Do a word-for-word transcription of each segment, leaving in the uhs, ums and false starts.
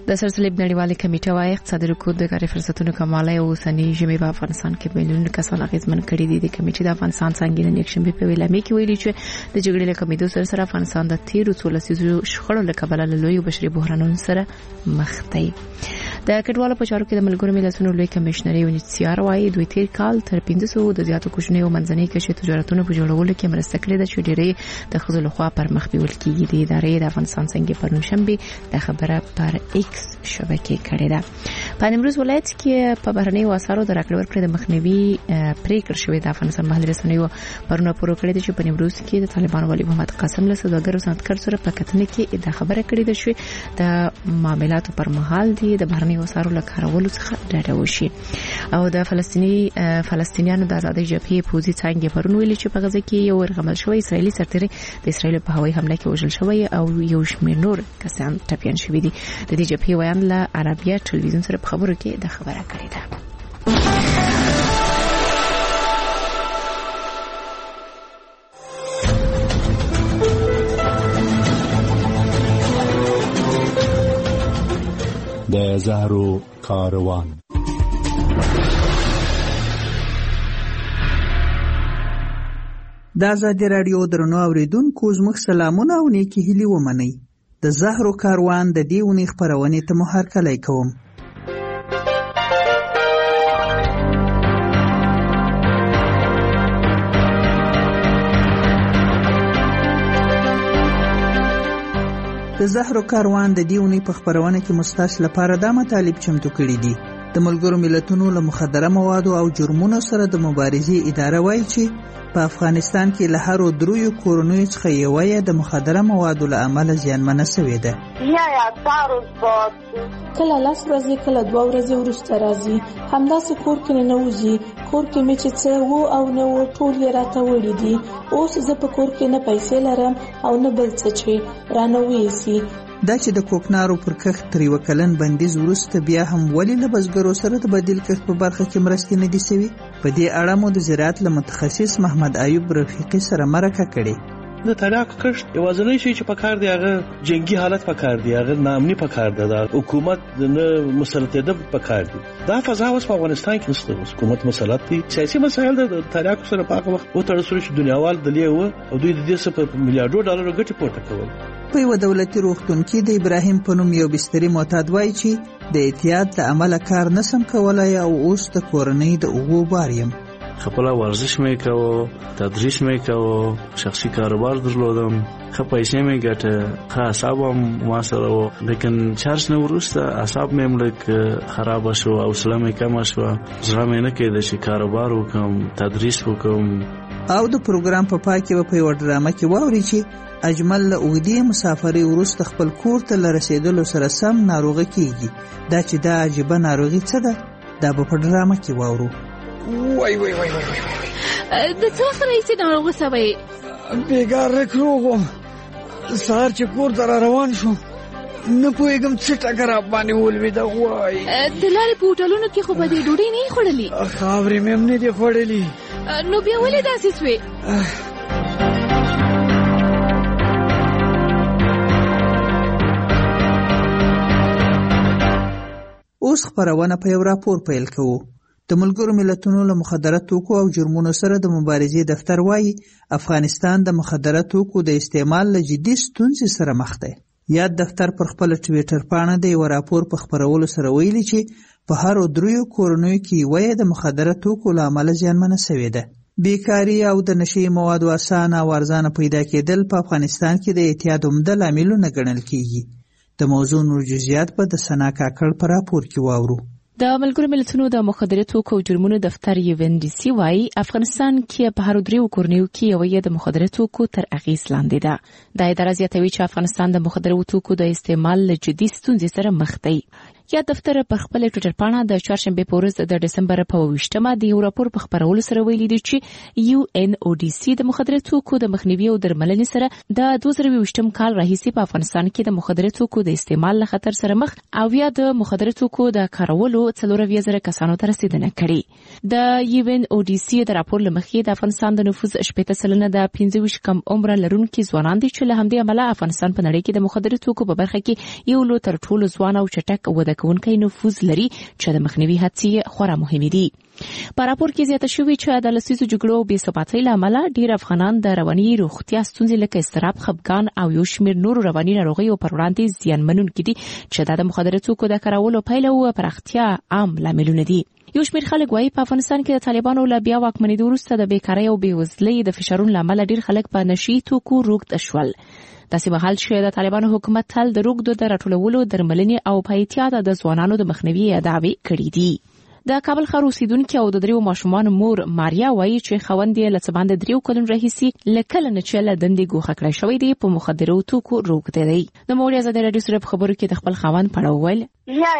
د سرسلیب نړیوالې کمیټه وايي اقتصادي رکود د کاري فرصتونو کموالی او اوسنۍ ژمي په افغانستان کې میلیونونه کسان اغېزمن کړي دي. د کمیټې د افغانستان څنګه نن یکشنبه په ویلامي کې ویلي چې د جګړې له کمیدو سره سره افغانستان د تیرو څو لسیزو شخړو له کبله له لوی بشري بحرانونو سره مخ دی. د کډوالو په چارو کې د ملګرو ملتونو لوی کمشنر یونیسیار وايي دوی تیر کال تر پنځه سوه د زیاتو کوچنیو او منځنۍ کشي تجارتونو په جوړولو کې مرسته کړې ده چې ډېری د ښځو لخوا پر مخ بیول کېږي. د ادارې د افغانستان څنګه پرون شنبه د خبره پر ایکس شبکې کړې ده. په نیمروز ولایت کې په بهرنۍ وسارو د راکړې ورکړې د مخنیوي پریکړه شوې د افغانستان محلي رسنیو پرونه پوره کړې ده چې په نیمروز کې د طالبان والی محمد قاسم له سوداګرو صنعتکار سره په کتنې کې دا خبره کړې ده چې د معاملاتو پر مهال دي د بهرنۍ وسارو له کارولو څخه ډډه وشي. او د فلسطینی فلسطینیانو د آزادۍ جبهې پوځي څنګه پرون ویلي چې په غزه کې یو ورغمل شوی اسرایلی سرتیری د اسرایل په هوایي حمله کې وژل شوی او یو شمېر نور کسان ټپیان شوي دي. د دې جبهې ویان له عربیه ټلویزیون سره په خبرو کې د خبره کړې ده. د زهرو کاروان. د آزادي رادیو درنو اوریدونکو زموږ سلامونه او نیکی هیلې ومنئ. د زهرو کاروان د دې اونۍ خپرونې ته مو هرکلی کوم. د زهرو کاروان د دې اونۍ په خپرونه کې مستاس لپاره دا مطالب چمتو کړي دي. د ملګرو ملتونو له مخدره موادو او جرمونو سره د مبارزې اداره وایي چې په افغانستان کې له هرو دریو کورنیو څخه یوه یې د مخدره موادو له امله زیانمنه شوې ده. کله لاس ورځي کله دوه ورځې وروسته راځي، همداسې کور کې نه وځي. کور کې مې چې څه وو او نه وو ټول یې راته وړي دي. اوس زه په کور کې نه پیسې لرم او نه بل څه چې رانه ویسي. دا چې د کوکنارو پر کښت تر یوه کلن بندیز وروسته بیا هم ولې له بزګرو سره د بدیل کښت په برخه کې مرستې نه دي شوي؟ په دې اړه مو د زراعت له متخصص محمد ایوب رفیقي سره مرکه کړې. د تریاکو کښت یوازینی شی چې پکار دی هغه جنگي حالت پکار دی، هغه ناامني پکار دی، د حکومت نه مسلطیت پکار دی. دا فضا اوس په افغانستان کې نشته. حکومت مسلط دی، سیاسي مسایل د تریاکو سره په هغه وخت او تر څو چې دنیاوال دلې و او دوی د دې څخه په میلیارډو ډالرو ګټه پورته کول. په یو دولتي روغتون کې د ابراهیم په نوم یو بستري معتاد وایي چې د اعتیاد له امله کار نسم کولای او اوس د کورنۍ د اوغو بار یم. خپل ورزش مې کوو، تدریس مې کوو، شخصي کاروبار درلودم، ښه پیسې مې ګټه، ښه اعصاب هم ما سره وو، لیکن چارج نه وروسته اعصاب مې هم لږ خراب شو، حوصله مې کمه شوه، زړه مې نه کېده چې کاروبار وکړم، تدریس وکړم. او د پروګرام په پای کې به په یوه ډرامه کې واوري چې اجمل له اوږدې مسافرۍ وروسته خپل کور ته له رسېدلو سره سم ناروغه کېږي. دا چې دا عجیبه ناروغي څه ده، دا به په ډرامه کې واورو. وای وای وای وای د څه وخت راهیسې ناروغه سوی؟ بېګار رک روغ وم. سهار چې کور ته را روان شوم نه پوهېږم څه ټکه را باندې ولوېده. وای د لارې په هوټلونو کې خو به دې ډوډۍ نه یې خوړلې؟ خاورې مې هم نه دي خوړلې. نو بیا ولې داسې سوې؟ اوس خپرونه په یو راپور پیل کوو. د ملګرو ملتونو له مخدره توکو او جرمونو سره د مبارزې دفتر وایي افغانستان د مخدره توکو د استعمال له جدي ستونزې سره مخ دی. یاد دفتر پر خپل ټویټر پاڼه د یو راپور په خپرولو سره ویلي چې په هرو دریو کورنیو کې یوه یې د مخدره توکو له امله زیانمنه شوې ده. بیکاري او د نشي موادو اسانه او ارزانه پیدا کېدل په افغانستان کې د اعتیاد عمده لاملونه ګڼل کېږي. د موضوع نور جزئیات په د سنا کاکړ په راپور کې واورو. د ملګرو ملتونو د مخدره توکو او جرمونو دفتر یو ان ډي سي وايي افغانستان کې په هر دریو کورنیو کې یو یې د مخدره توکو تر اغېز لاندې ده. د اداره زیاتوي چې افغانستان د مخدره توکو د استعمال له جدي ستونزې سره مخ دی. یا دفتر په خپل ټویټر پاڼه د چهارشنبه په ورځ د دسمبر په اوویشتمه د یو راپور په خبرولو سره ویلي دي چې یو ان او ډي سي د مخدره توکو د مخنیوي او درملنې سره د دوه زره اوویشتم کال راهیسې په افغانستان کې د مخدره توکو د استعمال له خطر سره مخ او یا د مخدره توکو د کارولو څلور اویا زره کسانو ته رسیدنه کړې. د یو ان او ډي سي د راپور له مخې د افغانستان د نفوس شپږ سلنه د پنځه ویشت کم عمر لرونکي ځوانان دي چې له همدې امله افغانستان په نړۍ کې د مخدره توکو په برخه کې یو لوی تر ټولو ځوان او چټک وده کوونکی نفوذ لري چې د مخنیوي هڅې خورا مهمې دي. په راپور کې زیاته شوې چې د لسیزو جګړو او بې ثباتۍ له امله ډېر افغانان د رواني روغتیا ستونزې لکه اضطراب، خپګان او یو شمېر نورو رواني ناروغیو پر وړاندې زیانمنونکي دي چې دا د مخدره توکو د کارولو پایله او پراختیا عام لاملونه دي. یو شمېر خلک وايي په افغانستان کې د طالبانو له بیا واکمنېدو وروسته د بیکارۍ او بېوزلۍ د فشارونو له امله ډېر خلک په نشي توکو روږد شول. داسې مهال چې د طالبانو حکومت تل د روږدو د راټولولو، درملنې او په احتیاط د ځوانانو د مخنیوي دعوې کړې دي. د کابل ښار اوسیدونکي او د دریو ماشومانو مور ماریا وایي چې خاوند یې له څه باندې دریو کلونو راهیسې له کله نه چې له دندې ګوښه کړی شوی دی په مخدرو توکو روږدی دی. د نوموړي ازادي راډیو سره په خبرو کې د خپل خاوند په اړه وویل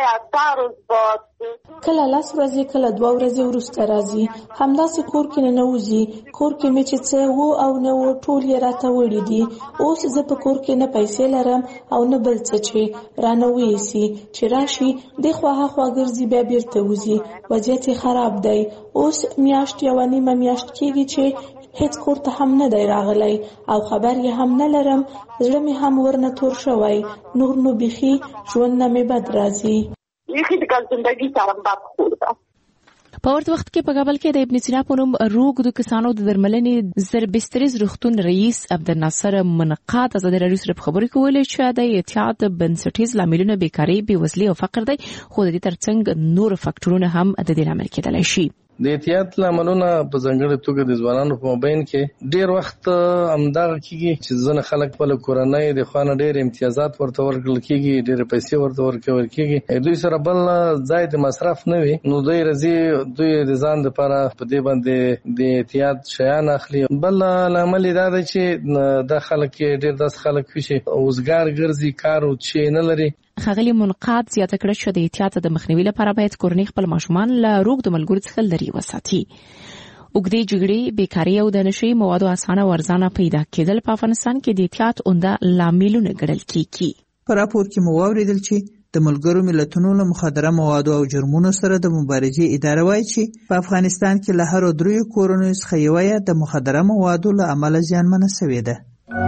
کله لاس ورځي کله دوه ورځې وروسته راځي، همداسې کور کې نه نوځي. کور کې مې چې څه وو او نه وو ټول یې راته وړي دي. اوس زه په کور کې نه پیسې لرم او نه بل څه چې رانه ویسي چې راشي د خوا هخوا ګرځي بیا بیرته وځي. وضعیت خراب دی. اوس میاشت یو نیمه میاشت کېږي چې هیڅ کور ته هم نه دی راغلی او خبر یې هم نه لرم. زړه مې هم ورنه تور شوی. نور نو بیخي ژوند نه مې بد راځي. په ورته وخت کې په کابل کې د ابن سینا په نوم روږدو کسانو د درملنې زربستریز روغتون رئیس عبدالناصر منقاد ازادي راډیو سره په خبرو کې ویلي چې د احتیاط بنسټیز لاملونه بیکارۍ، بېوزلۍ او فقر دی، خو د دې ترڅنګ نور فاکټورونه هم د دې لامل کېدلی شي. د احتیاط لاملونه په ځانګړې توګه د ځوانانو په مابین کې ډېر وخت همدغه کېږي چې ځینې خلک خپله کورنۍ د خوا نه ډېر امتیازات ورته ورکړل کېږي، ډېرې پیسې ورته ورکول کېږي، دوی سره بل ځای د مصرف نه وي، نو دوی راځي دوی د ځان دپاره په دې باندې د احتیاط شیان اخلي. بل لامل یې دا دی چې دا خلک ډېر داسې خلک وي چې اوزګار ګرځي، کار او چې نه لري. ښاغلي منقاد زیاته کړه چې د احتیاط د مخنیوي لپاره باید کورنۍ خپل ماشومان له روږدو ملګرو څخه لرې وساتي. اوږدې جګړې، بیکاري او د نشهیي موادو اسانه او ارزانه پیدا کېدل په افغانستان کې د احتیاط عمده لاملونه ګڼل کېږي. په راپور کې مو واورېدل چې د ملګرو ملتونو له مخدره موادو او جرمونو سره د مبارزې اداره وایي چې په افغانستان کې له هرو دریو کورنیو څخه یوه یې د مخدره موادو له امله زیانمنه شوې ده.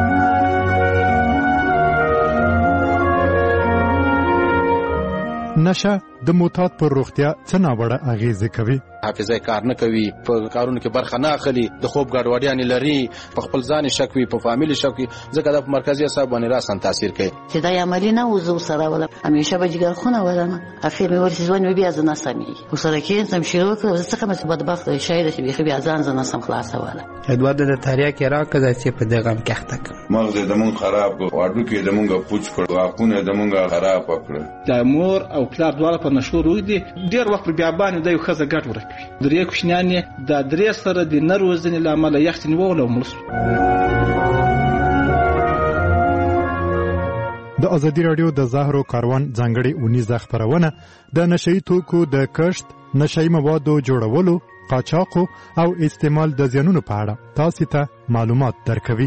نشه د معتاد پر روغتیا څه ناوړه اغیزه کوي؟ حافظه کار نه کوي، په کارونو کې برخه نه اخلي، د خوب ګډوډیانې لري، په خپل ځان شک وي، په فامیل شک وي، ځکه دا په مرکزي اعصاب باندې راسن تاثیر کوي. چې دا عملی نه وزو سره ولا همیشه به جګر خونه ولنه اخر مې ورسې ځوان مې بیا ځنه سمي وسره کې سم شروع کړ څه کوم څه بدبخت شاید چې بیا بیا ځان ځنه سم خلاص ولا ادوار د تاریخ کې راکړه چې په دغه کې تک مغز د مون خراب واډو کې د مونږه پوچ کړ واقونه د مونږه خراب کړ. د مور او پلار دواړه په نشو روي دي، ډیر وخت بیا باندې د یو خزه ګټ ورکوي. درې کوشنیان د درې سره د نروزنې لامل یختنی وولو ملس. د ازادي راډیو د زهرو کاروان ځانګړي اونیزه خبرونه د نشئی توکو د کښت، نشئی موادو جوړولو، قاچاقو او استعمال د زیانونو په اړه تاسو ته معلومات درکوي.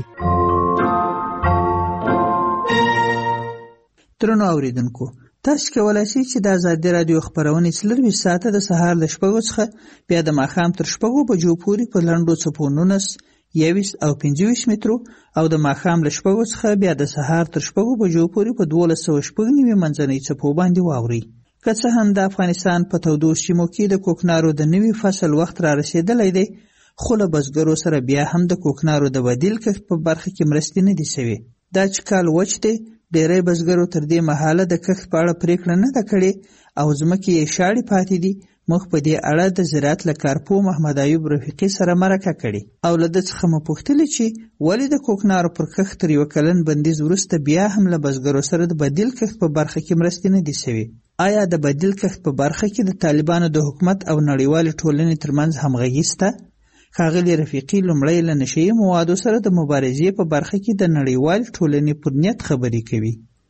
درنو اوریدونکو، تاسو کولای شئ چې د ازادي راډیو خبرونه څلرویشت ساعته د سهار له شپږو څخه بیا د ماښام تر شپږو بجو پورې په لنډو څپو نولس، یویشت او پنځه ویشت مترو او د ماښام له شپږو څخه بیا د سهار تر شپږو بجو پورې په دولس سوه شپږ نوي منځنۍ څپو باندې واورئ. که څه هم د افغانستان په تودو سیمو کې د کوکنارو د نوي فصل وخت را رسېدلی دی، خو له بزګرو سره بیا هم د کوکنارو د بدیل کښت په برخه کې مرستې نه دي شوې. دا چې کال وچ دی، ډېری بزګرو تر دې مهاله د کښت په اړه پریکړه نه ده کړې او ځمکې یې شاړې پاتې دي. موږ په دې اړه د زراعت له کارپوه محمد ایوب رفیقي سره مرکه کړې او له ده څخه مو پوښتلې چې ولې د کوکنارو پر کښت تر یوه کلن بندیز وروسته بیا هم له بزګرو سره د بدیل کښت په برخه کې مرستې نه دي شوې. آیا د بدیل کښت په برخه کې د طالبانو د حکومت او نړیوالې ټولنې ترمنځ همغږي شته؟ ښاغلي رفیقي لومړی له نشهیي موادو سره د مبارزې په برخه کې د نړیوالې ټولنې پر نیت خبرې کوي.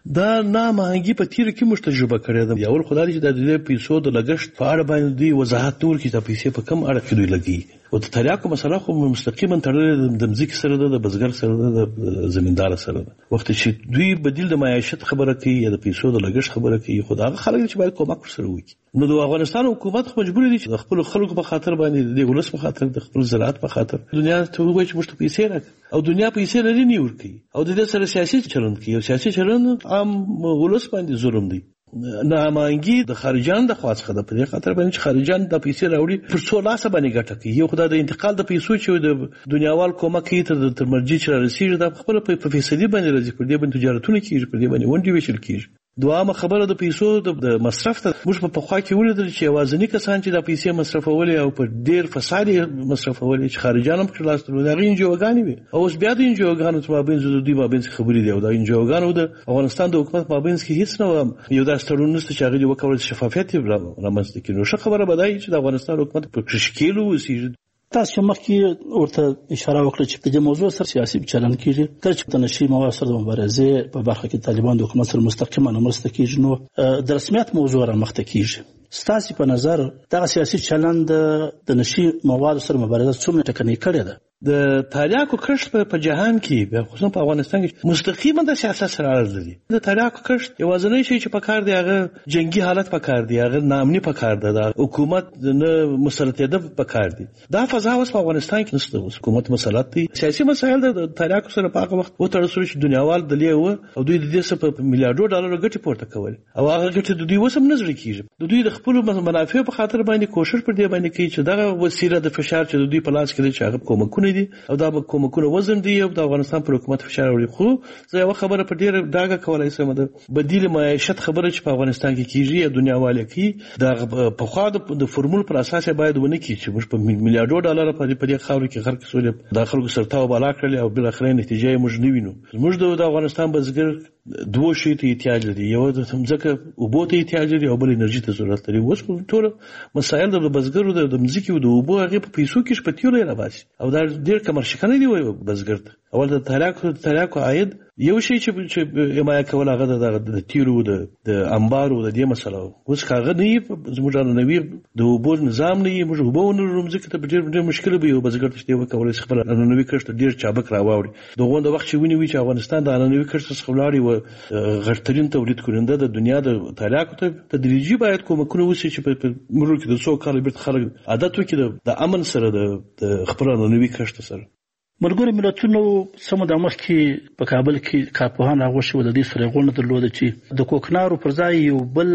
دا نامهنګي په تیر کې موږ تجربه کړې ده. یو خدای چې د دې پیسو د لګښت په اړه باندې دی وضاحت تور کې د پیسې په کم اړه کې دوی لګي او د تریاکو مسله خو مستقیما تړلې د مزیک سره ده، د بزګر سره ده، د زمیندار سره ده. وخت چې دوی بدیل د معیشت خبره کوي یا د پیسو د لګښت خبره کوي، خدای خلک چې باید کومک سره وکړي. نو د افغانستان حکومت خو مجبور دي چې د خپل خلکو په خاطر باندې د ولس په خاطر د خپل زراعت په خاطر دنیا ته وایي چې موږ پیسې راکړي او دنیا پیسې لري نه ورکړي او د دې سره سیاسي چلند کوي او سیاسي چلند عام ولس باندې ظلم دی. نامانګي د خارجان د خواص خده په دې خاطر باندې چې خارجان د پیسې راوړي پر څو لاسه باندې ګټه کوي. یو خدای د انتقال د پیسو چې د دنیاوال کومک کوي تر د ترمرجي چې رسیږي د خپل په فیصدي باندې راځي، پر دې باندې تجارتونه کیږي، پر دې باندې ونډې ویشل کیږي. دوامه خبره د پیسو د مصرف ته موږ په پخوا کې ولیدل چې یوازینی کسان چې د پیسې مصرفولې او په ډیر فساد مصرفولې چې خارجان هم خلاص تلل دا انجوګانی وي. او اوس بیا د انجوګانو په مابین د دوی مابین خبرې دی او د انجوګانو د افغانستان د حکومت مابین کې هیڅ نه یو داس تړون نشته چې هغه وکړي شفافیت رامنځته کړي. نو ښه خبره بدای چې د افغانستان حکومت په کشکیلو وسیږي. تاسو مخکې ورته اشاره وکړه چې په دې موضوع سره سیاسي چلن کیږي، کله چې د نشي مواد سره د مبارزې په برخه کې طالبان د حکومت سره مستقیما مرسته کیږي، نو د رسمیت موضوع را مخته کیږي. ستاسو په نظر دغه سیاسي چلن د نشي مواد سره مبارزه څومره ټکنۍ کړې ده؟ د تریاکو کښت په جهان کې خصوصا په افغانستان کې مستقیما د سیاست سره اړه لري. د تریاکو کښت یوازینی شی چې په کار دی هغه جنگي حالت په کار دی، هغه نامني په کار دی، د حکومت نه مسلطیت په کار دی. دا فضا اوس په افغانستان کې نشته. حکومت مسلط دی، سیاسي مسایل د تریاکو سره په هغه وخت وتړل شو چې دنیاوال د لیو او دوی د دې څخه په میلیارډو ډالر ګټه پورته کول او هغه ګټه د دوی وسم نظر کیږي. د دوی د خپل منافع په خاطر باندې کوشش پر دې باندې کوي چې دغه وسیله د فشار چې د دوی په لاس کې دی چې هغه کومکونه دي او دا کومکونه وزن دی او د افغانستان پر حکومت فشار وړي. خو زه یو خبره په ډیره ډاګه کولای شم د بدیل معیشت خبره چې په افغانستان کې کیږي دنیا والي کې د په خوا د فرمول پر اساس باید ونه کی چې موږ په میلیارډو ډالر په دې خاور کې خلک سولې د خلکو سرتاو بالا کړل او بل اخرین نتیجه موږ نه وینو. موږ د افغانستان بزګر دوه شی ته احتیاج لري، یو د ځمکه او بو ته احتیاج لري او بل انرژي ته ضرورت لري. اوس ټول مسایل د بزګرو د ځمکې او د اوبو هغه په پیسو کې شپتیول نه باسي او دا ډیر کمرشل دی وای بزګر ته. اول د تریاکو تریاکو عاید یو شی چې حمایه کول هغه د تیرو د د انبارو د دې مسله اوس هغه نه زموږ نه وی د اوبو نظام نه موږ اوبو نه رومځکه ته ډیر ډیر مشکل به یو بزګر ته وکولای شي خپل ننوي کښت ډیر چابک راوړي. دغه د وخت چې ونی وی چې افغانستان د ننوي کښت څخه ولاړی و غړترین تولید کړنده د دنیا د تریاکو ته تدریجي باید کومکونه وشي چې په مرور کې د څو کال بیرته خلک عادت وکړي د امن سره د خپل ننوي کښت سره. ملګرو ملتونو سمو د مخکې په کابل کې کارپوهان راغوښتي و د دې سره غونډه درلوده چې د کوکنارو پر ځای یو بل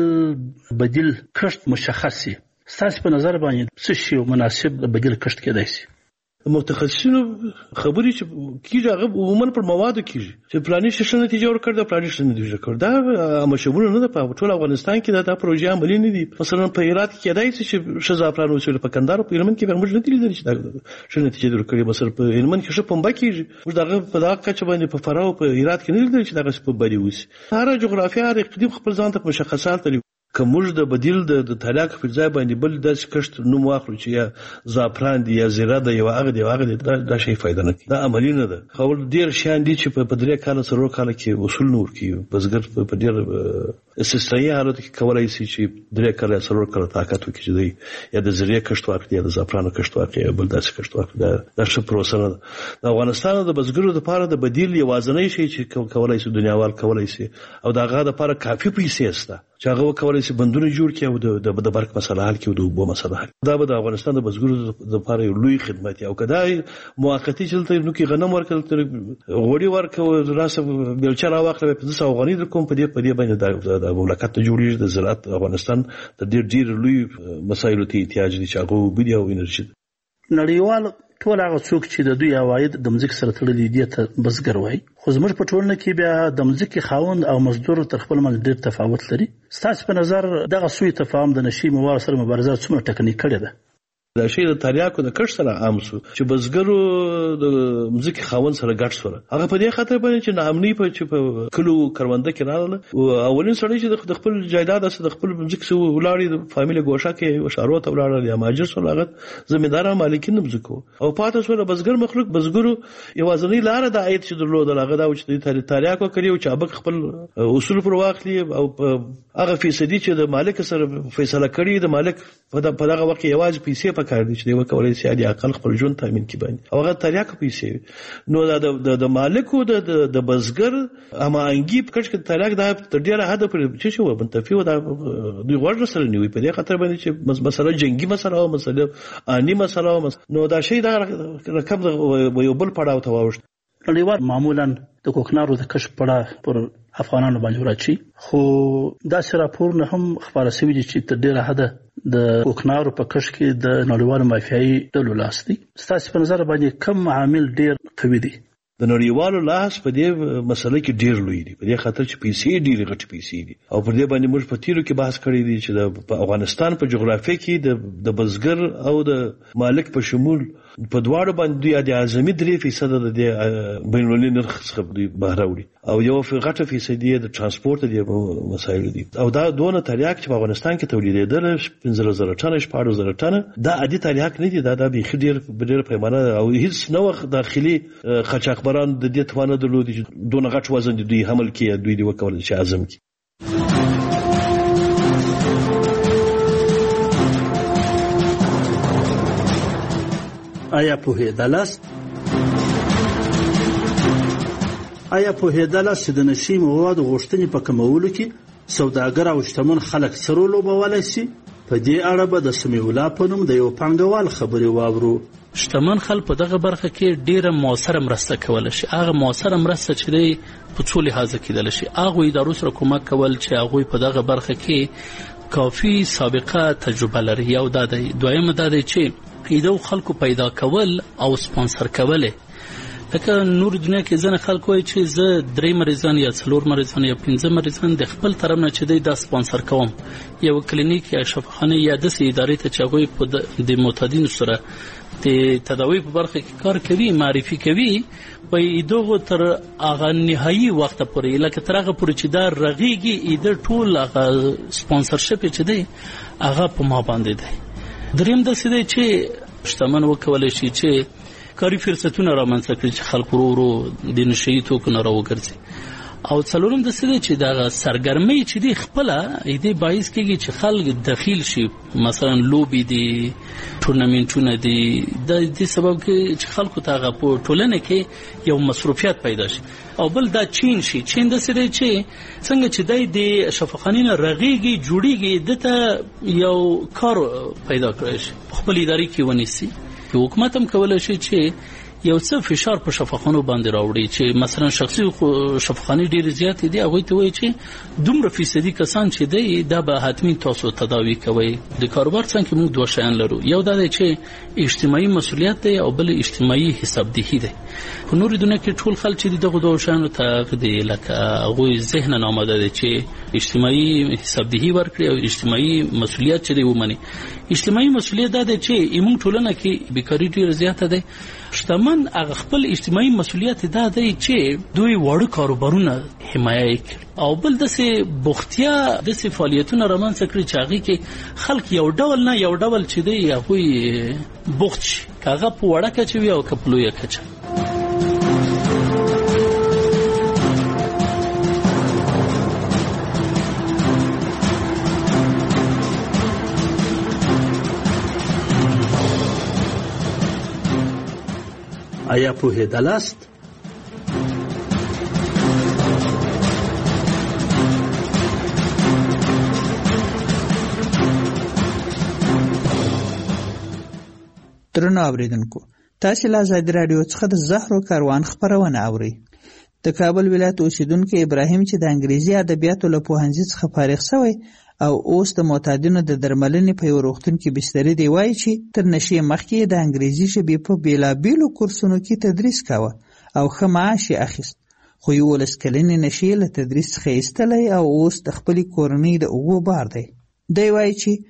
بدیل کښت مشخص شي. ستاسو په نظر باندې څه شی مناسب بدیل کښت کېدای شي؟ متخصصینو خبرې چې کیږي هغه عموما پر موادو کیږي چې پلاني شې نتیجه ورکړ دا پلاني شې نتیجه ورکړ دا مشابهونه نه ده. په ټول افغانستان کې دا پروژه عملي نه دي. مثلا په هرات کې کېدای شي چې شزا پلان وسول په کندهار په هلمند کې به موږ نه دي لیدل چې دا شې نتیجه ورکړي. مثلا په هلمند کې شې پمبا کیږي موږ دا په دا کچ باندې په فراو په هرات کې نه لیدل چې دا په بری وسی. هر جغرافیه هر اقلیم خپل ځان ته مشخصات لري. که موږ د بدیل د تریاکو په ځای باندې بل داسې کښت نوم واخلو چې یا زعفران دی یا زیره ده یا هغه دی هغه دی دا شی فائدہ نه کوي، دا عملي نه ده. خو ډیر شیان دي چې په درې کال سره کال کې وصول نور کوي. بزګر په ډیر استثنایی حالت کې کولای شي چې درې کال سره کال طاقت وکړي چې دی یا د زیره کښت واخلي یا د زعفران کښت واخلي یا بل داسې کښت واخلي. دا څه پروسه نه ده. د افغانستان د بزګرو لپاره د بدیل یوازینی شی چې کولای شي دنیاوال کولای شي او دا هغه لپاره کافي پیسې شته چې هغه کولای شي بندونه جوړ کړي او د د برق مسله حل کړي او د اوبو مسله حل. دا به د افغانستان د بزګرو لپاره یو لوی خدمت او کدای موقتی چلته نو کې غنم ورکړل تر غوړي ورکو راسه بلچا راوخله په څه افغاني د کوم په دې په دې باندې د مملکت ته جوړیږي د زراعت افغانستان د ډیر ډیر لوی مسایلو ته احتیاج دي چې هغه بیا او انرژي. نړیوال ټول هغه څوک چې د دوی عواید د مزګ سره تړلي دي ته بزګر وایي، خو زموږ په ټولنه کې بیا د مزګ خاوند او مزدور تر خپل منځ ډیر تفاوت لري. ستاسو په نظر دغه سوی تفاهم د نشي مواد سره مبارزه څومره ټکنۍ کړې ده؟ دا شی د تریاکو د کښ سره عام شو چې بزګرو د مځکې خاوند سره ګډ سره هغه په دې خاطر باندې چې نامني په چې په کلو کرونده کې راغله او اولین سړی چې د خپل جایداد سره د خپل مځکې سره ولاړی د فامیل ګوښه کې وشارو ته ولاړل یا ماجر سره هغه زمیندار مالکین مځکو او پاتې سره بزګر مخلوق بزګرو یوازنی لار د عاید چې درلود هغه دا چې تریاکو کړی او چې ابک خپل اصول پر واخلي او هغه فیصدي چې د مالک سره فیصله کړی د مالک په دغه وخت یوازې پیسې پکار دي چې دی وکولای شي د عقل خپل ژوند تامین کړي باندې او هغه تریاکو پیسې نو دا د مالکو د د بزګر امانګي په کښ کې تریاک دا تر ډیره حد پر چې شو منتفي و دا دوی ورته سره نیوي په دې خاطر باندې چې مثلا جنگي مسله او مسله اني مسله نو دا شی دا رقم یو بل پړاو ته واوښت. نړیوال معمولا د کوکنارو د کشف پړه پر افغانانو باندې راچی خو دا سره راپور نه هم خبره شوی چې تر ډیره حد د کوکنارو په کشف کې د نړیوال مافیایي ډلو لاس دی. ستاسو په نظر باندې کوم عامل ډیر قوي دی؟ د نړیوالو لاس په دې مسله کې ډیر لوی دی په دې خاطر چې پیسې ډیر غټ پیسې دي او پر دې باندې موږ په تیرو کې بحث کړی دی چې د افغانستان په جغرافیه کې د بزګر او د مالک په شمول په دواړو باندې د اعظمي درې فیصد د بین المللي نرخ څخه دوی بهر وړي او یو غټه فیصدي د ترانسپورت دی مسایل دي او دا دونه تریاک چې په افغانستان کې تولیدېدل پنځه زره ټنه شپږ زره ټنه دا عادي تریاک نه دي دا د بيخ ډیر ډیر پیمانه او هیڅ نو داخلي قاچاقبران د دې توانه درلودي چې دونه غټ وزن دوی حمل کړي دوی دی وکول چې اعظم کی. آیا پوهېدلاست آیا پوهېدلاست چې د نشي موادو غوښتنې په کمولو کې سوداګر او شتمن خلک څه رول لوبولی شي؟ په دې اړه به د سمیع الله په نوم د یو پانګوال خبرې واورو. شتمن خلک په دغه برخه کې ډیره موثره مرسته کولی شي. هغه موثره مرسته چې دی په څو لحاظه کېدلی شي. هغوی ادارو سره کومک کول چې هغوی په دغه برخه کې کافي سابقه تجربه لري. یو دا دی. دویم دا دی چې ایدو خلکو پیدا کول او سپانسر کوله. لکه نور دنیا کې ځنه خلک وایي چې زه درې مریضان یا څلور مریضان یا پنځه مریضان د خپل طرف نه چې دی دا سپانسر کوم. یو کلینیک یا شفاخانه یا داسې ادارې ته چې هغوی په د معتادینو سره د تداوی په برخه کې کار کوي معرفي کوي وایي دغه تر هغه نهایي وخت پورې لکه تر هغه پورې چې دا رغېږي ایده ټول هغه سپانسرشپ چې دی هغه په ما باندې دی. دریم داسې دی چې شتمن وکولی شي چې کاري فرصتونه رامنځته کړي چې خلک ورو ورو د نشهیي توکو نه راوګرځي. او څلورم داسې دی چې دغه سرګرمۍ چې دی خپله دې باعث کېږي چې خلک دخیل شي. مثلا لوبې دي ټورنمنټونه دي د دې سبب کې چې خلکو ته هغه په ټولنه کې یو مصروفیت پیدا شي. او بل دا چین شي. چین داسې دی چې څنګه چې دی د شفاخانې نه رغېږي جوړېږي دته یو کار پیدا کړی شي خپل ادارې کې ونیسي. حکومت هم کولی شي چې یو څه فشار په شفاخانو باندې راوړي چې مثلا شخصي شفاخانې ډېرې زیاتې دي هغوی ته وایي چې دومره فیصدي کسان چې دی دا به حتمي تاسو تداوي کوئ. د کاروبار څنګ کې موږ دوه شیان لرو. یو دا دی چې اجتماعي مسؤلیت دی او بل اجتماعي حسابدهي دی. په نورې دنیا کې ټول خلک چې دغه دوه شیانو ته دی لکه هغوی ذهناً آماده دی چې اجتماعي حسابدهي ورکړي او اجتماعي مسؤلیت چې دی ومني. اجتماعي مسؤلیت دا دی چې زموږ ټولنه کې بیکاري ډېره زیاته دی. شتمن هغه خپل اجتماعي مسؤلیت دا دی چې دوی وړو کاروبارونه حمایه کړي او بل داسې بوختیا داسې فعالیتونه رامنځته کړي چې هغې کې خلک یو ډول نه یو ډول چې دی هغوی بوخت شي که هغه په وړه کچه وي او که په لویه کچه. آیا پوهېدلاست؟ درنو اوریدونکو تاسو له آزادي رادیو څخه د زهرو کاروان خبرونه اورئ. د کابل ولایت اوسیدونکو ابراهیم چې د انګریزي ادبیاتو له پوهنځي څخه فارغ شوی او اوس د معتادینو د درملنې په یو روغتون کې بستري دی وایي چې تر نشې مخکې د انګریزي ژبې په بیلابیلو کورسونو کې تدریس کاوه او ښه معاش یې اخیست. خو یولس کلنې نشې له تدریس څخه ایستلی او اوس د خپلې کورنۍ د اوږو بار دی. دی وایي چې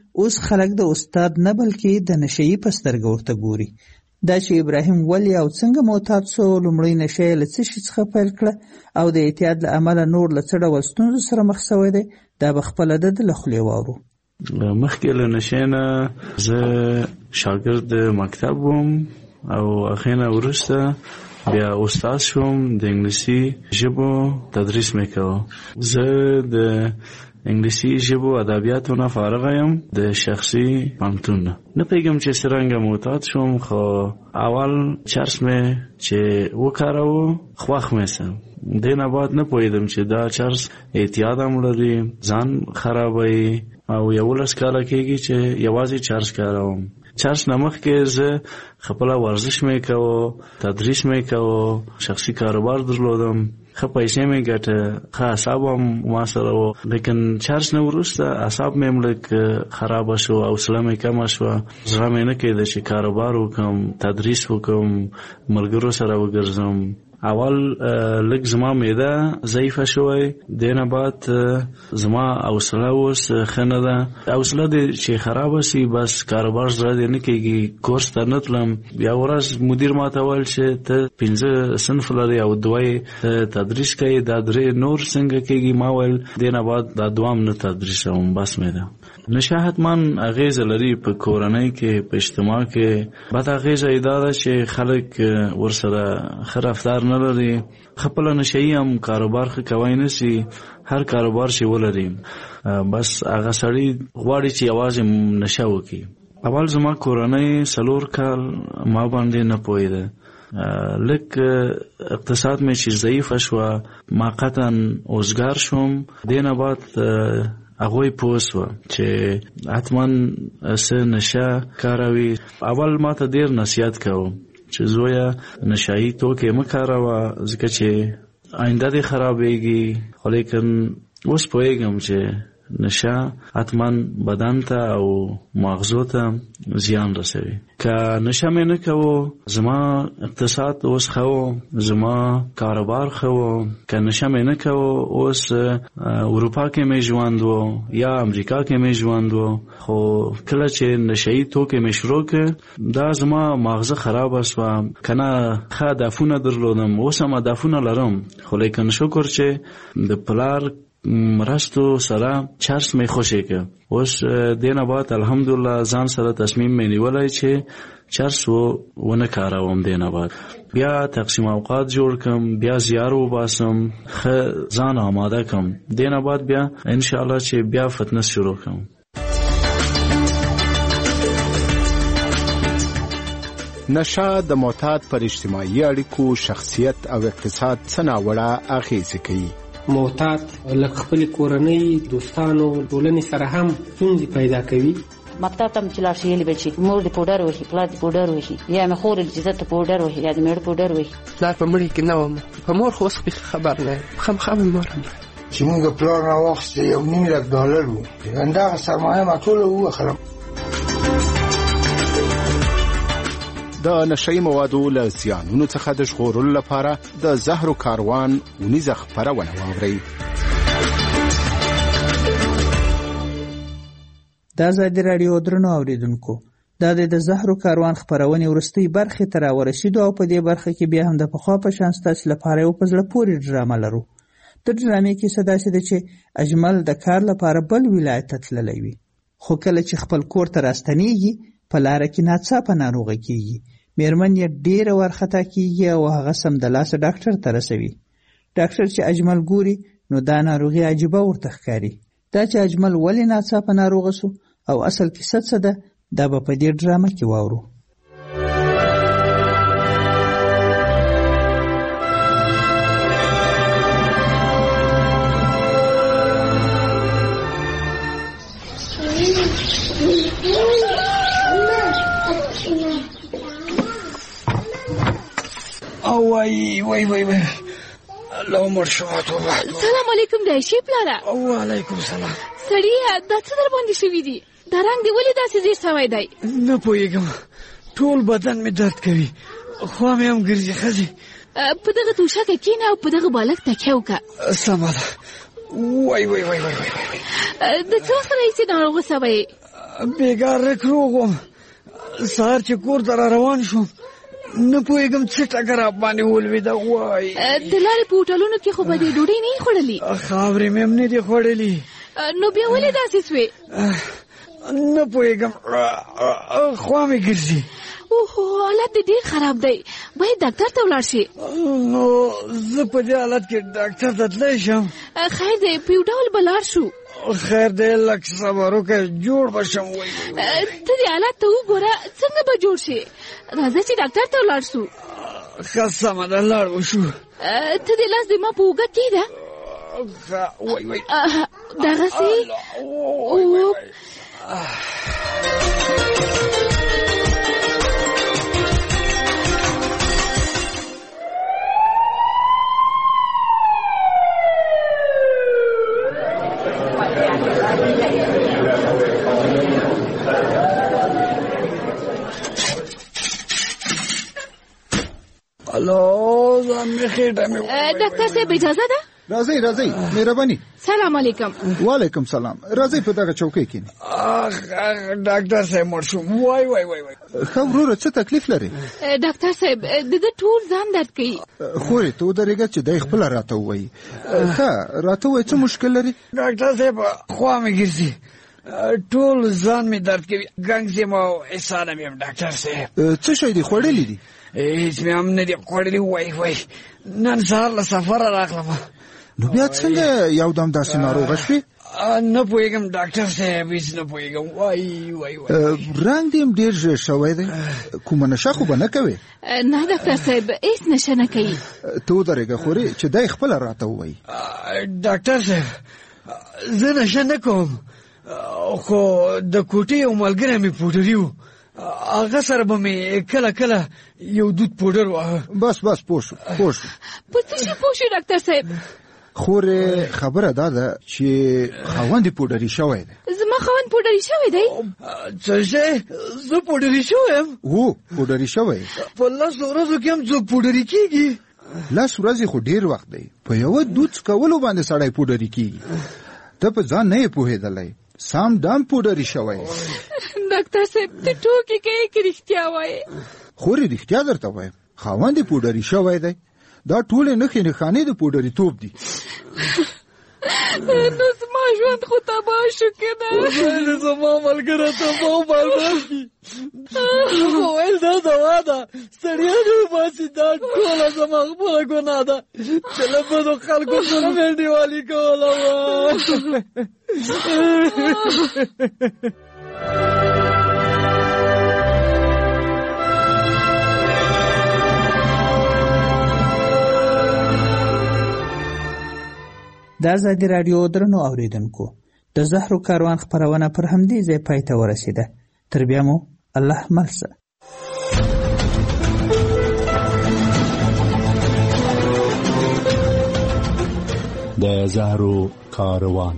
اوس خلک د استاد نه بلکې د نشهیي په سترګه ورته ګوري. دا چې ابراهیم ولې او څنګه معتاد سو، لومړی نشه یې له څه شي څخه پیل کړه او د اعتیاد له امله نور له څه ډول ستونزو سره مخ سوی دی، دا به خپله د ده له خولې واورو. مخکې له نشې نه زه شاګرد مکتب وم او هغې نه وروسته بیا استاد شوم، د انګلیسي ژبو تدریس مې کوه. زه د انګلیسي ژبو ادبیاتو نه فارغ یم د شخصي پوهنتون نه. نه پوهېږم چې څرنګه معتاد شوم، خو اول چرس مې چې وکاروه خوښ مې سه. دې نه بعد نه پوهېدم چې دا چرس اعتیاد هم لري، ځان خرابوي او یولس کاله کېږي چې یوازې چرس کاروم. چرس نه مخکې زه خپله ورزش مې کوه، تدریس مې کوه، شخصي کاروبار درلودم، ښه پیسې مې ګټه، ښه اعصاب هم ما سره و. لیکن چرس نه وروسته اعصاب مې هم لږ خرابه شو، حوصله مې کمه شوه، زړه مې نه کېده چې کاروبار وکړم، تدریس وکړم، ملګرو سره وګرځم. اول لږ زما معده ضعیفه شوی، دې نه بعد زما حوصله اوس ښه نه ده. حوصله دې چې خرابه سي بس کاروبار زړه دې نه کېږي. کورس ته نه تلم. بیا ورځ مدیر ما ته ویل چې ته پنځه صنف لرې او دوه یې تدریس کوې، دا درې نور څنګه کېږي؟ ما ویل دې نه بعد دا دوام نه تدریسوم، بس مې ده. نشه حتما اغیزه لري په کورنۍ کې، په اجتماع کې. بد اغیزه یې دا ده چې خلک ورسره ښه رفتار نه لري. خپله نشهیي هم کاروبار ښه کوی نه سي. هر کاروبار چې ولري بس هغه سړی غواړي چې یوازې نشه وکړي. اول زما کورنۍ څلور کال ما باندې نه پوهېده. لږ اقتصاد مې چې ضعیفه شوه، ما قطعا اوزګار شوم. دې نه بعد هغوی پوه سوه چې حتما څه نشه کاروي. اول ما ته ډېر نصیحت کوه چې زویه نشهیي توکې مه کاروه ځکه چې آینده دې خرابېږي. خو لیکن اوس پوهېږم چې نشه حتما بدن ته او مغزو ته زیان رسوي. که نشه مې نه کوو زما اقتصاد اوس ښه و، زما کاروبار ښه و. که نشه مې نه کوو اوس اروپا کې مې ژوند و یا امریکا کې مې ژوند و. خو کله چې نشهیي توکې مې شروع کړ دا زما مغزه خرابه سوه. که نه ښه هدفونه درلودم، اوس هم هدفونه لرم، خو لیکن شکر چې د پلار مرستو سره چرس مې خوشې که. اوس دې نه بعد الحمدلله ځان سره تصمیم مې نیولی چې چرس و ونه کاروم. دې نه بعد بیا تقسیم اوقات جوړ کم، بیا زیار وباسم، ښه ځان آماده کم. دې نه بعد بیا انشاءالله چې بیا فتنس شروع کم. نشه د معتاد پر اجتماعي اړیکو، شخصیت او اقتصاد څه ناوړه اغېزې کوي. معتاد لکه خپل کورنۍ، دوستانو، ټولنې سره هم ستونزې پیدا کوي. مکتب ته چې لاړ شي یې به چې مور دې پوډر وهي، پلار دې پوډر وهي، یا مې خور چې زه ته پوډر وهي یا د مېړه پوډر وهي. پلار په مړي کې نه وم، په مور خو اوس خبر نه یم، خامخا مې مور هم چې مونږ پلار راواخیسته یو نیم لک ډالر و، همدغه سرمایه ما ټوله ووخلم. د نشهیي موادو له زیانونو څخه د ژغورلو لپاره د زهرو کاروان اونیزه خپرونه واورئ. د ازادي راډیو درنو اوریدونکو، دا د زهرو کاروان خپرونې وروستۍ برخې ته راورسېدو او په دې برخه کې بیا هم د پخوا په شان ستاسو لپاره یو په زړه پورې ډرامه لرو. د ډرامې کیسه داسې ده چې اجمل د کار لپاره بل ولایت ته تللی وي، خو کله چې خپل کور ته راستنېږي په لاره کې ناڅاپه ناروغه کېږي. مېرمن یې ډېره وارخطا کېږي او هغه سمدلاسه ډاکټر ته رسوي. ډاکټر چې اجمل ګوري نو دا ناروغي عجیبه ورته ښکاري. دا چې اجمل ولې ناڅاپه ناروغه سو او اصل کیسه څه ده دا به په دې ډرامه کې واورو. وای وای وای وای الله عمر شو توبه. سلام علیکم دایشي پلاره. وعلیکم سلام. سړیه دا څه در باندې شوي دي؟ دا رنګ دی ولې داسې زیړ سوی دی؟ نه پوهېږم، ټول بدن مې درد کوي، خوا مې هم ګرځي. ښځې په دغه توشکه کښېنه او په دغه بالښت تکیه وکړه. سمه ده. وای وای وای وای وای د څه وخت راهیسې ناروغه سوی یې؟ بیګار رکروغ وم سهار چې کور ته را روان شوم نه پوهېږم څه ټکه را باندې ولوېده وایي د لارې په هوټلونو کې خو به دې ډوډۍ نه یې خوړلې خاورې مې هم نه دي خوړلې نو بیا ولې داسې سوې نه پوهېږم خوا مې ګرځي اوهو حالت دې ډېر خراب دی باید ډاکټر ته ولاړ شي نو زه په دې حالت کې ډاکټر ته تللی شم خیر دی په یو ډول به لاړ شو خیر دی لږ صبر وکړه جوړ به شم وایي ته دې حالت ته وګوره څنګه به جوړ شي راځه چې ډاکټر ته ولاړ شو ښه سمه ده لاړ وشو ته دې لاس دې ما په اوږه کېږده وای وای دغسې الو ځان مې خېټه مې ډاکټر صاحب اجازه ده راځئ راځئ مهرباني سلام علیکم وعلیکم سلام راځئ په دغه چوکۍ کښېنئ ډاکټر صاحب مړ شوم وای وای وای ښه وروره څه تکلیف لري ډاکټر صاحب د ده ټول ځان درد کوي خورې ته ودرېږه چې دی خپله راته ووایي ښه راته ووایي څه مشکل لري ډاکټر صاحب خوا مې ګرځي ټول ځان مې درد کوي ګنګز یم او اسانه مې یم ډاکټر صاحب څه شی دي خوړلي دي هېڅ مې هم نه دي خوړلي وای وای نن سهار له سفره راغلم نو بیا څنګه یو دم داسې ناروغه شوې نه پوهېږم ډاکټر صاحب هېڅ نه پوهېږم وای وای وای رنګ دې هم ډېر ژېړ شوی دی کومه نشه خو به نه کوې نه ډاکټر صاحب هېڅ نشه نه کوي ته ودرېږه خورې چې دی خپله راته ووایي ډاکټر صاحب زه نشه نه کوم خو د کوټې یو ملګری مې پوډري و هغه سره به مې کله کله یو دود پوډر واهه بس بس پوه شو پوه شو په څه شي پوه شو ډاکټر صاحب خورې خبره دا ده چې خاوند یې پوډري شوی دی زما خاوند پوډري شوی دی څه شی زه پوډري شوی یم هو پوډري شوی په لسو ورځو کې هم څوک پوډري کېږي لس ورځې خو ډېر وخت دی په یوه دود څکولو باندې سړی پوډري کېږي ته په ځان نه یې پوهېدلی سام دام پوډري شوی ډاکټر صاحب ته ټوکې کوې که رښتیا وایې خورې رښتیا درته وایم خاوند یې پوډري شوی دی دا ټولې نښې نښانې د پوډري توب دي نو زما ژوند خو تباه شو که نه خدای زما ملګری تباه بازار کي خو ویل دا دوا ده ستړیا نه وباسي دا ټوله زما خپله ګناه ده چې له بدو خلکو سره مې انډیوالي کوله وه د ازادي راډیو درنو اوریدونکو د زهرو کاروان خپرونه پر همدې ځای پای ته ورسېده تر بیا مو الله ملسه د زهرو کاروان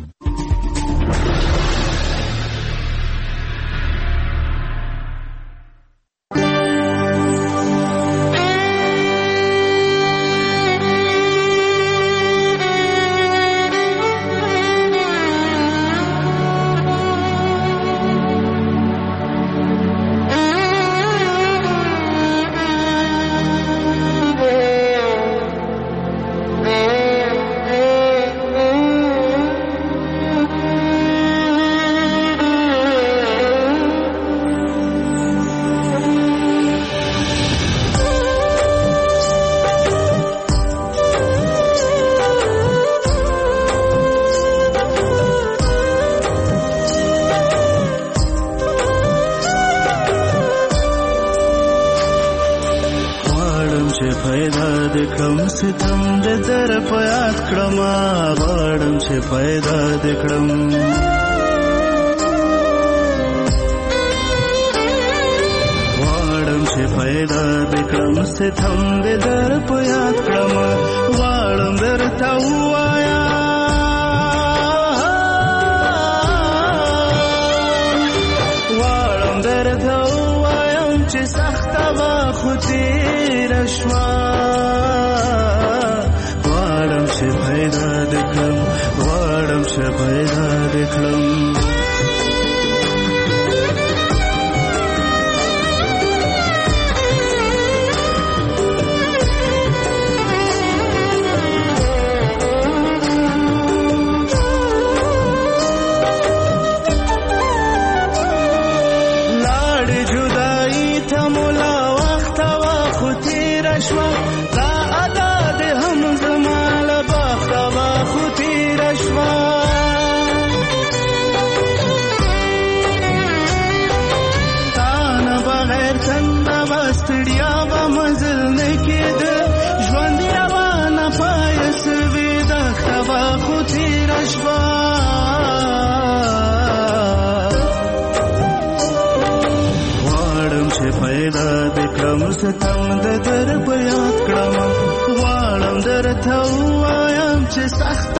غواړم چې پیدا دې کړم شوا تانه بغیر څنګه بستړیا به منزل نه کېده ژوند روانه پای سوي دښته به خو تېره شوه غواړم چې پیدا دې کړم ستم د در په یاد کړم غواړم درته ووایم چې سخت